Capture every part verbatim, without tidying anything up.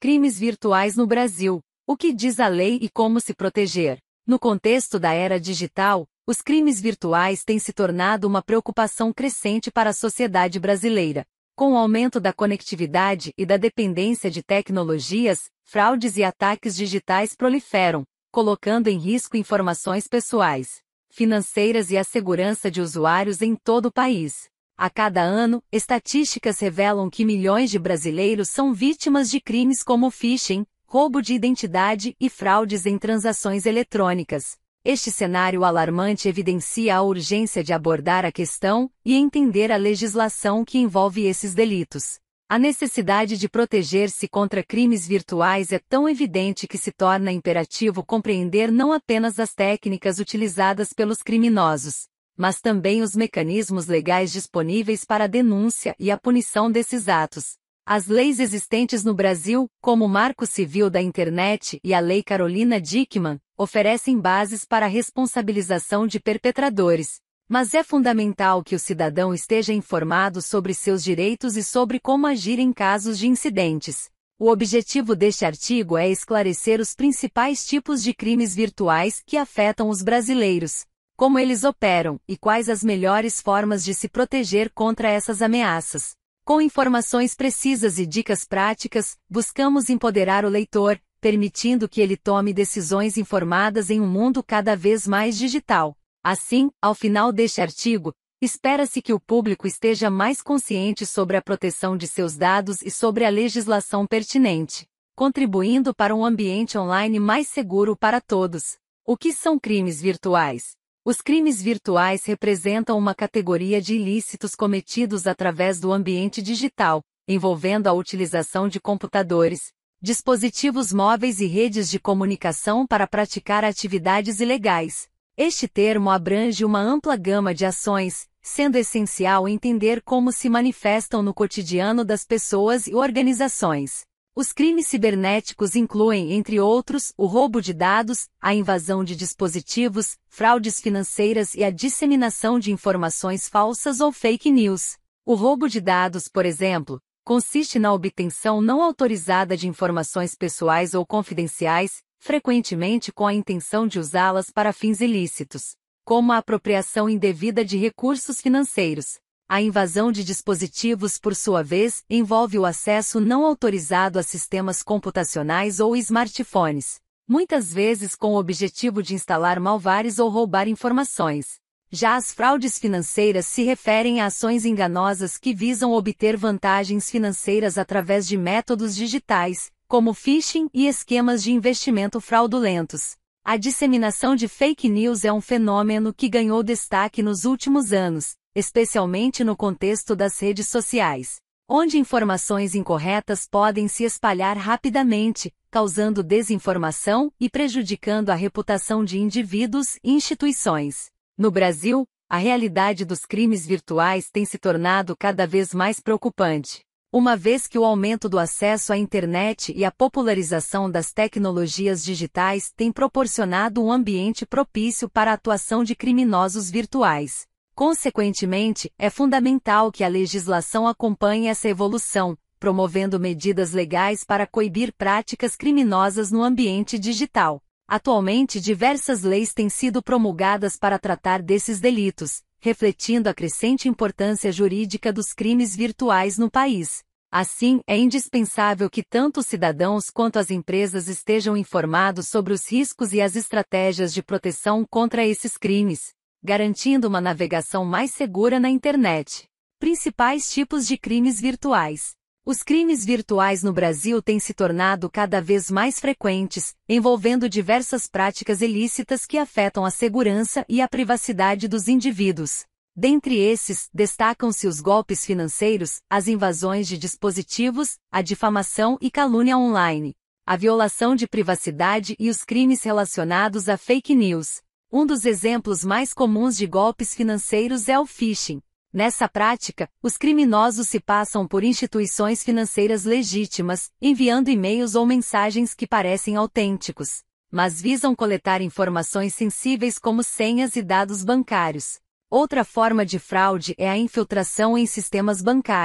Crimes virtuais no Brasil. O que diz a lei e como se proteger? No contexto da era digital, os crimes virtuais têm se tornado uma preocupação crescente para a sociedade brasileira. Com o aumento da conectividade e da dependência de tecnologias, fraudes e ataques digitais proliferam, colocando em risco informações pessoais, financeiras e a segurança de usuários em todo o país. A cada ano, estatísticas revelam que milhões de brasileiros são vítimas de crimes como phishing, roubo de identidade e fraudes em transações eletrônicas. Este cenário alarmante evidencia a urgência de abordar a questão e entender a legislação que envolve esses delitos. A necessidade de proteger-se contra crimes virtuais é tão evidente que se torna imperativo compreender não apenas as técnicas utilizadas pelos criminosos, mas também os mecanismos legais disponíveis para a denúncia e a punição desses atos. As leis existentes no Brasil, como o Marco Civil da Internet e a Lei Carolina Dickmann, oferecem bases para a responsabilização de perpetradores. Mas é fundamental que o cidadão esteja informado sobre seus direitos e sobre como agir em casos de incidentes. O objetivo deste artigo é esclarecer os principais tipos de crimes virtuais que afetam os brasileiros, como eles operam e quais as melhores formas de se proteger contra essas ameaças. Com informações precisas e dicas práticas, buscamos empoderar o leitor, permitindo que ele tome decisões informadas em um mundo cada vez mais digital. Assim, ao final deste artigo, espera-se que o público esteja mais consciente sobre a proteção de seus dados e sobre a legislação pertinente, contribuindo para um ambiente online mais seguro para todos. O que são crimes virtuais? Os crimes virtuais representam uma categoria de ilícitos cometidos através do ambiente digital, envolvendo a utilização de computadores, dispositivos móveis e redes de comunicação para praticar atividades ilegais. Este termo abrange uma ampla gama de ações, sendo essencial entender como se manifestam no cotidiano das pessoas e organizações. Os crimes cibernéticos incluem, entre outros, o roubo de dados, a invasão de dispositivos, fraudes financeiras e a disseminação de informações falsas ou fake news. O roubo de dados, por exemplo, consiste na obtenção não autorizada de informações pessoais ou confidenciais, frequentemente com a intenção de usá-las para fins ilícitos, como a apropriação indevida de recursos financeiros. A invasão de dispositivos, por sua vez, envolve o acesso não autorizado a sistemas computacionais ou smartphones, muitas vezes com o objetivo de instalar malwares ou roubar informações. Já as fraudes financeiras se referem a ações enganosas que visam obter vantagens financeiras através de métodos digitais, como phishing e esquemas de investimento fraudulentos. A disseminação de fake news é um fenômeno que ganhou destaque nos últimos anos, especialmente no contexto das redes sociais, onde informações incorretas podem se espalhar rapidamente, causando desinformação e prejudicando a reputação de indivíduos e instituições. No Brasil, a realidade dos crimes virtuais tem se tornado cada vez mais preocupante, uma vez que o aumento do acesso à internet e a popularização das tecnologias digitais tem proporcionado um ambiente propício para a atuação de criminosos virtuais. Consequentemente, é fundamental que a legislação acompanhe essa evolução, promovendo medidas legais para coibir práticas criminosas no ambiente digital. Atualmente, diversas leis têm sido promulgadas para tratar desses delitos, refletindo a crescente importância jurídica dos crimes virtuais no país. Assim, é indispensável que tanto os cidadãos quanto as empresas estejam informados sobre os riscos e as estratégias de proteção contra esses crimes, garantindo uma navegação mais segura na internet. Principais tipos de crimes virtuais. Os crimes virtuais no Brasil têm se tornado cada vez mais frequentes, envolvendo diversas práticas ilícitas que afetam a segurança e a privacidade dos indivíduos. Dentre esses, destacam-se os golpes financeiros, as invasões de dispositivos, a difamação e calúnia online, a violação de privacidade e os crimes relacionados a fake news. Um dos exemplos mais comuns de golpes financeiros é o phishing. Nessa prática, os criminosos se passam por instituições financeiras legítimas, enviando e-mails ou mensagens que parecem autênticos, mas visam coletar informações sensíveis como senhas e dados bancários. Outra forma de fraude é a infiltração em sistemas bancários,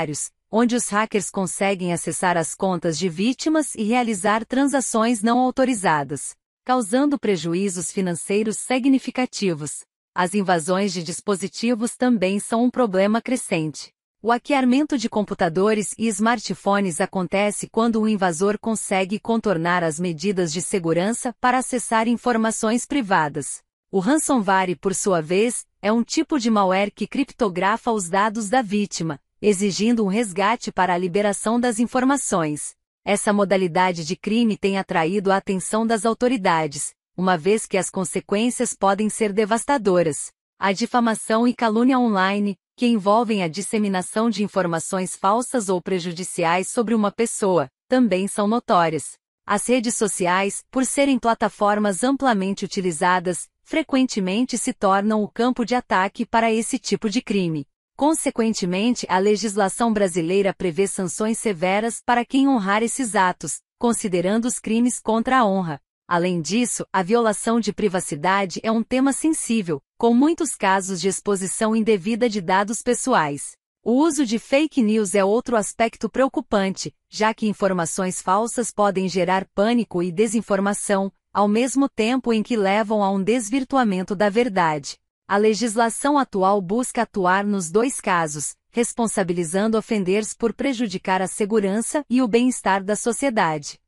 onde os hackers conseguem acessar as contas de vítimas e realizar transações não autorizadas, causando prejuízos financeiros significativos. As invasões de dispositivos também são um problema crescente. O hackeamento de computadores e smartphones acontece quando um invasor consegue contornar as medidas de segurança para acessar informações privadas. O ransomware, por sua vez, é um tipo de malware que criptografa os dados da vítima, exigindo um resgate para a liberação das informações. Essa modalidade de crime tem atraído a atenção das autoridades, uma vez que as consequências podem ser devastadoras. A difamação e calúnia online, que envolvem a disseminação de informações falsas ou prejudiciais sobre uma pessoa, também são notórias. As redes sociais, por serem plataformas amplamente utilizadas, frequentemente se tornam o campo de ataque para esse tipo de crime. Consequentemente, a legislação brasileira prevê sanções severas para quem honrar esses atos, considerando os crimes contra a honra. Além disso, a violação de privacidade é um tema sensível, com muitos casos de exposição indevida de dados pessoais. O uso de fake news é outro aspecto preocupante, já que informações falsas podem gerar pânico e desinformação, ao mesmo tempo em que levam a um desvirtuamento da verdade. A legislação atual busca atuar nos dois casos, responsabilizando ofenders por prejudicar a segurança e o bem-estar da sociedade.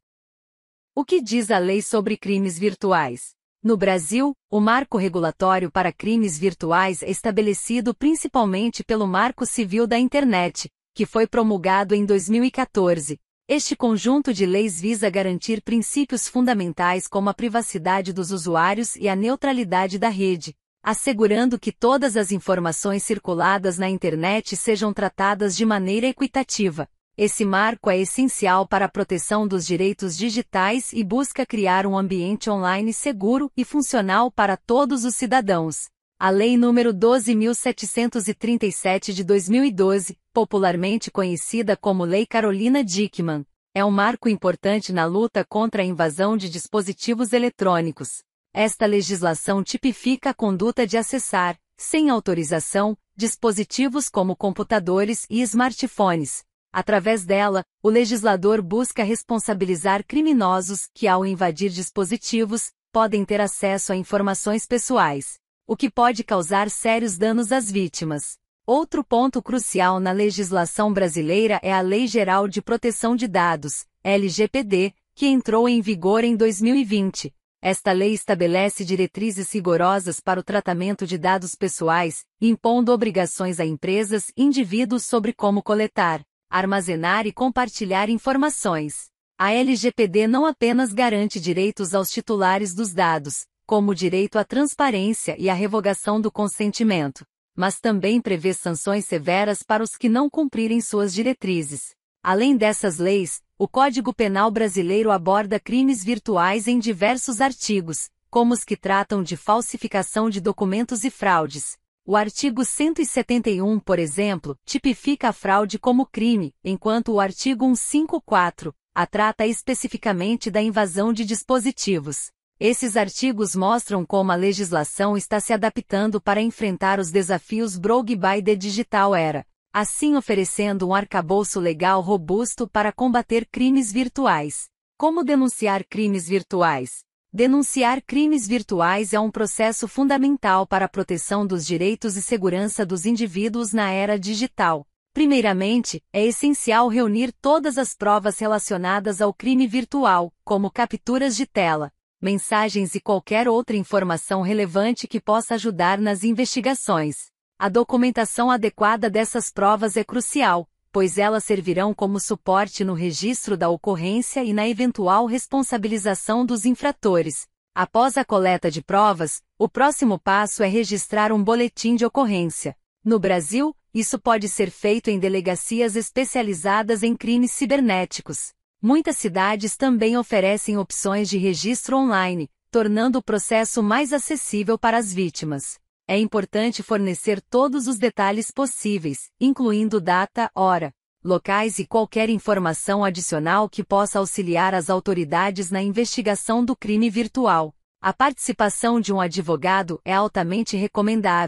O que diz a lei sobre crimes virtuais? No Brasil, o marco regulatório para crimes virtuais é estabelecido principalmente pelo Marco Civil da Internet, que foi promulgado em dois mil e quatorze. Este conjunto de leis visa garantir princípios fundamentais como a privacidade dos usuários e a neutralidade da rede, assegurando que todas as informações circuladas na internet sejam tratadas de maneira equitativa. Esse marco é essencial para a proteção dos direitos digitais e busca criar um ambiente online seguro e funcional para todos os cidadãos. A Lei número doze mil setecentos e trinta e sete de dois mil e doze, popularmente conhecida como Lei Carolina Dickmann, é um marco importante na luta contra a invasão de dispositivos eletrônicos. Esta legislação tipifica a conduta de acessar, sem autorização, dispositivos como computadores e smartphones. Através dela, o legislador busca responsabilizar criminosos que, ao invadir dispositivos, podem ter acesso a informações pessoais, o que pode causar sérios danos às vítimas. Outro ponto crucial na legislação brasileira é a Lei Geral de Proteção de Dados, L G P D, que entrou em vigor em dois mil e vinte. Esta lei estabelece diretrizes rigorosas para o tratamento de dados pessoais, impondo obrigações a empresas e indivíduos sobre como coletar, armazenar e compartilhar informações. A L G P D não apenas garante direitos aos titulares dos dados, como o direito à transparência e à revogação do consentimento, mas também prevê sanções severas para os que não cumprirem suas diretrizes. Além dessas leis, o Código Penal brasileiro aborda crimes virtuais em diversos artigos, como os que tratam de falsificação de documentos e fraudes. O artigo cento e setenta e um, por exemplo, tipifica a fraude como crime, enquanto o artigo cento e cinquenta e quatro a trata especificamente da invasão de dispositivos. Esses artigos mostram como a legislação está se adaptando para enfrentar os desafios brought by the digital era, assim oferecendo um arcabouço legal robusto para combater crimes virtuais. Como denunciar crimes virtuais? Denunciar crimes virtuais é um processo fundamental para a proteção dos direitos e segurança dos indivíduos na era digital. Primeiramente, é essencial reunir todas as provas relacionadas ao crime virtual, como capturas de tela, mensagens e qualquer outra informação relevante que possa ajudar nas investigações. A documentação adequada dessas provas é crucial, pois elas servirão como suporte no registro da ocorrência e na eventual responsabilização dos infratores. Após a coleta de provas, o próximo passo é registrar um boletim de ocorrência. No Brasil, isso pode ser feito em delegacias especializadas em crimes cibernéticos. Muitas cidades também oferecem opções de registro online, tornando o processo mais acessível para as vítimas. É importante fornecer todos os detalhes possíveis, incluindo data, hora, locais e qualquer informação adicional que possa auxiliar as autoridades na investigação do crime virtual. A participação de um advogado é altamente recomendável,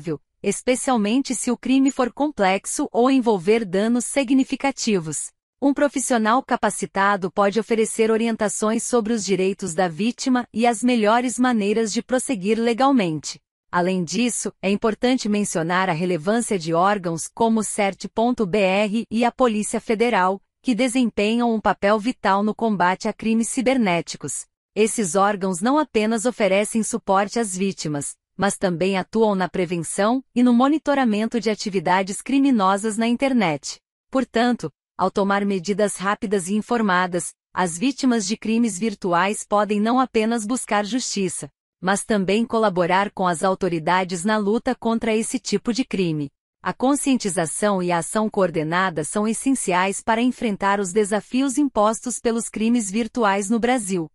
especialmente se o crime for complexo ou envolver danos significativos. Um profissional capacitado pode oferecer orientações sobre os direitos da vítima e as melhores maneiras de prosseguir legalmente. Além disso, é importante mencionar a relevância de órgãos como o CERT ponto B R e a Polícia Federal, que desempenham um papel vital no combate a crimes cibernéticos. Esses órgãos não apenas oferecem suporte às vítimas, mas também atuam na prevenção e no monitoramento de atividades criminosas na internet. Portanto, ao tomar medidas rápidas e informadas, as vítimas de crimes virtuais podem não apenas buscar justiça, mas também colaborar com as autoridades na luta contra esse tipo de crime. A conscientização e a ação coordenada são essenciais para enfrentar os desafios impostos pelos crimes virtuais no Brasil.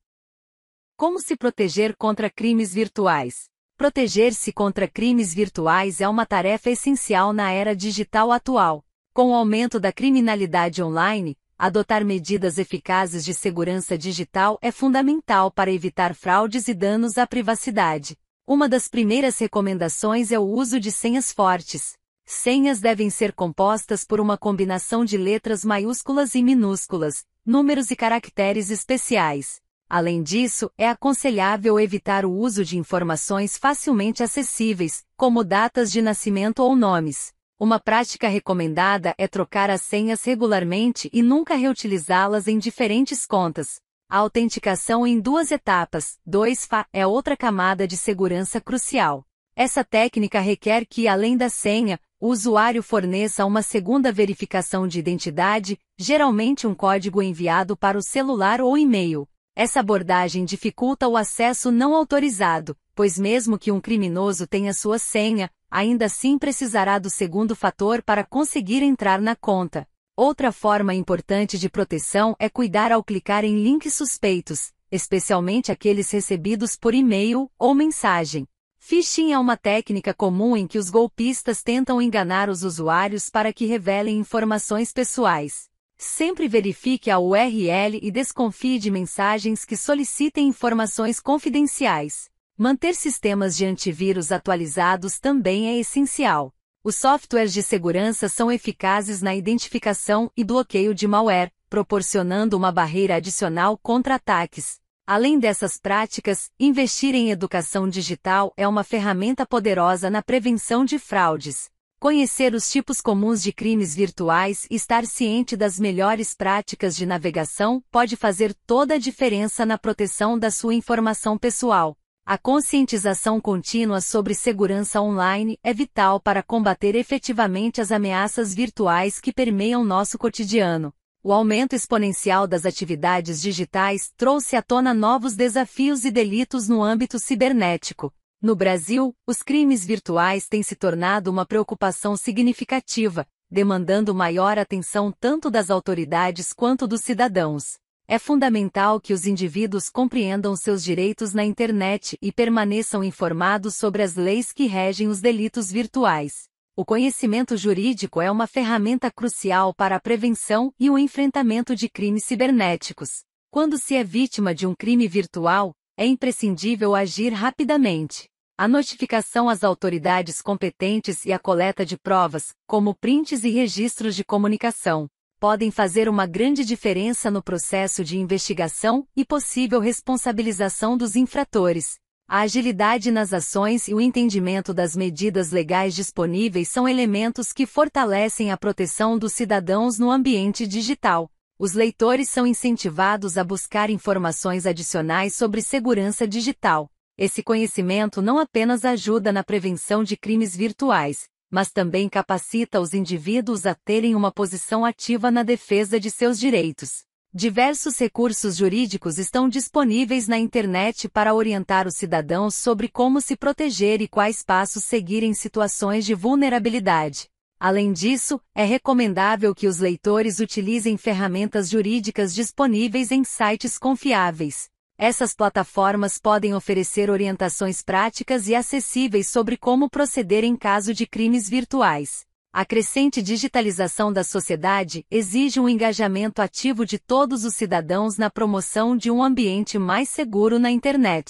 Como se proteger contra crimes virtuais? Proteger-se contra crimes virtuais é uma tarefa essencial na era digital atual. Com o aumento da criminalidade online, adotar medidas eficazes de segurança digital é fundamental para evitar fraudes e danos à privacidade. Uma das primeiras recomendações é o uso de senhas fortes. Senhas devem ser compostas por uma combinação de letras maiúsculas e minúsculas, números e caracteres especiais. Além disso, é aconselhável evitar o uso de informações facilmente acessíveis, como datas de nascimento ou nomes. Uma prática recomendada é trocar as senhas regularmente e nunca reutilizá-las em diferentes contas. A autenticação em duas etapas, dois F A, é outra camada de segurança crucial. Essa técnica requer que, além da senha, o usuário forneça uma segunda verificação de identidade, geralmente um código enviado para o celular ou e-mail. Essa abordagem dificulta o acesso não autorizado, pois mesmo que um criminoso tenha sua senha, ainda assim precisará do segundo fator para conseguir entrar na conta. Outra forma importante de proteção é cuidar ao clicar em links suspeitos, especialmente aqueles recebidos por e-mail ou mensagem. Phishing é uma técnica comum em que os golpistas tentam enganar os usuários para que revelem informações pessoais. Sempre verifique a U R L e desconfie de mensagens que solicitem informações confidenciais. Manter sistemas de antivírus atualizados também é essencial. Os softwares de segurança são eficazes na identificação e bloqueio de malware, proporcionando uma barreira adicional contra ataques. Além dessas práticas, investir em educação digital é uma ferramenta poderosa na prevenção de fraudes. Conhecer os tipos comuns de crimes virtuais e estar ciente das melhores práticas de navegação pode fazer toda a diferença na proteção da sua informação pessoal. A conscientização contínua sobre segurança online é vital para combater efetivamente as ameaças virtuais que permeiam nosso cotidiano. O aumento exponencial das atividades digitais trouxe à tona novos desafios e delitos no âmbito cibernético. No Brasil, os crimes virtuais têm se tornado uma preocupação significativa, demandando maior atenção tanto das autoridades quanto dos cidadãos. É fundamental que os indivíduos compreendam seus direitos na internet e permaneçam informados sobre as leis que regem os delitos virtuais. O conhecimento jurídico é uma ferramenta crucial para a prevenção e o enfrentamento de crimes cibernéticos. Quando se é vítima de um crime virtual, é imprescindível agir rapidamente. A notificação às autoridades competentes e a coleta de provas, como prints e registros de comunicação, podem fazer uma grande diferença no processo de investigação e possível responsabilização dos infratores. A agilidade nas ações e o entendimento das medidas legais disponíveis são elementos que fortalecem a proteção dos cidadãos no ambiente digital. Os leitores são incentivados a buscar informações adicionais sobre segurança digital. Esse conhecimento não apenas ajuda na prevenção de crimes virtuais, mas também capacita os indivíduos a terem uma posição ativa na defesa de seus direitos. Diversos recursos jurídicos estão disponíveis na internet para orientar os cidadãos sobre como se proteger e quais passos seguir em situações de vulnerabilidade. Além disso, é recomendável que os leitores utilizem ferramentas jurídicas disponíveis em sites confiáveis. Essas plataformas podem oferecer orientações práticas e acessíveis sobre como proceder em caso de crimes virtuais. A crescente digitalização da sociedade exige um engajamento ativo de todos os cidadãos na promoção de um ambiente mais seguro na internet.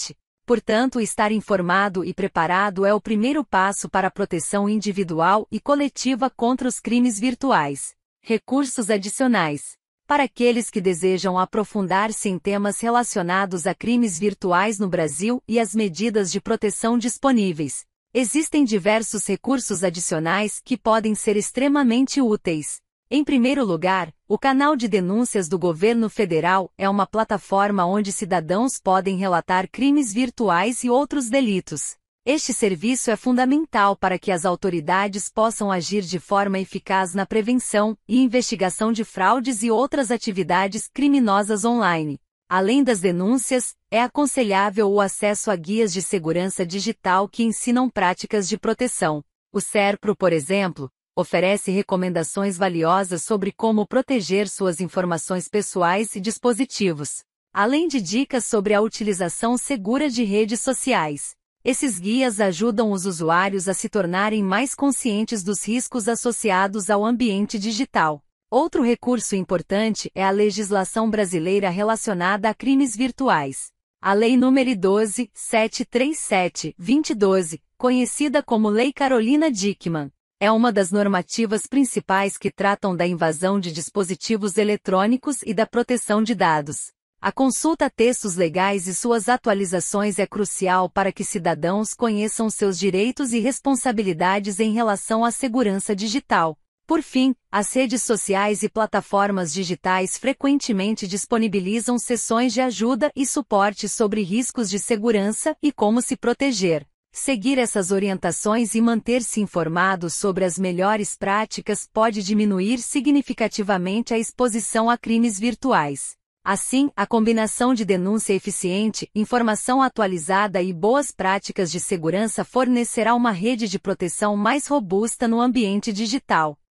Portanto, estar informado e preparado é o primeiro passo para a proteção individual e coletiva contra os crimes virtuais. Recursos adicionais. Para aqueles que desejam aprofundar-se em temas relacionados a crimes virtuais no Brasil e as medidas de proteção disponíveis, existem diversos recursos adicionais que podem ser extremamente úteis. Em primeiro lugar, o Canal de Denúncias do Governo Federal é uma plataforma onde cidadãos podem relatar crimes virtuais e outros delitos. Este serviço é fundamental para que as autoridades possam agir de forma eficaz na prevenção e investigação de fraudes e outras atividades criminosas online. Além das denúncias, é aconselhável o acesso a guias de segurança digital que ensinam práticas de proteção. O SERPRO, por exemplo, oferece recomendações valiosas sobre como proteger suas informações pessoais e dispositivos, além de dicas sobre a utilização segura de redes sociais. Esses guias ajudam os usuários a se tornarem mais conscientes dos riscos associados ao ambiente digital. Outro recurso importante é a legislação brasileira relacionada a crimes virtuais. A Lei nº doze mil setecentos e trinta e sete, dois mil e doze, conhecida como Lei Carolina Dickmann, é uma das normativas principais que tratam da invasão de dispositivos eletrônicos e da proteção de dados. A consulta a textos legais e suas atualizações é crucial para que cidadãos conheçam seus direitos e responsabilidades em relação à segurança digital. Por fim, as redes sociais e plataformas digitais frequentemente disponibilizam sessões de ajuda e suporte sobre riscos de segurança e como se proteger. Seguir essas orientações e manter-se informado sobre as melhores práticas pode diminuir significativamente a exposição a crimes virtuais. Assim, a combinação de denúncia eficiente, informação atualizada e boas práticas de segurança fornecerá uma rede de proteção mais robusta no ambiente digital.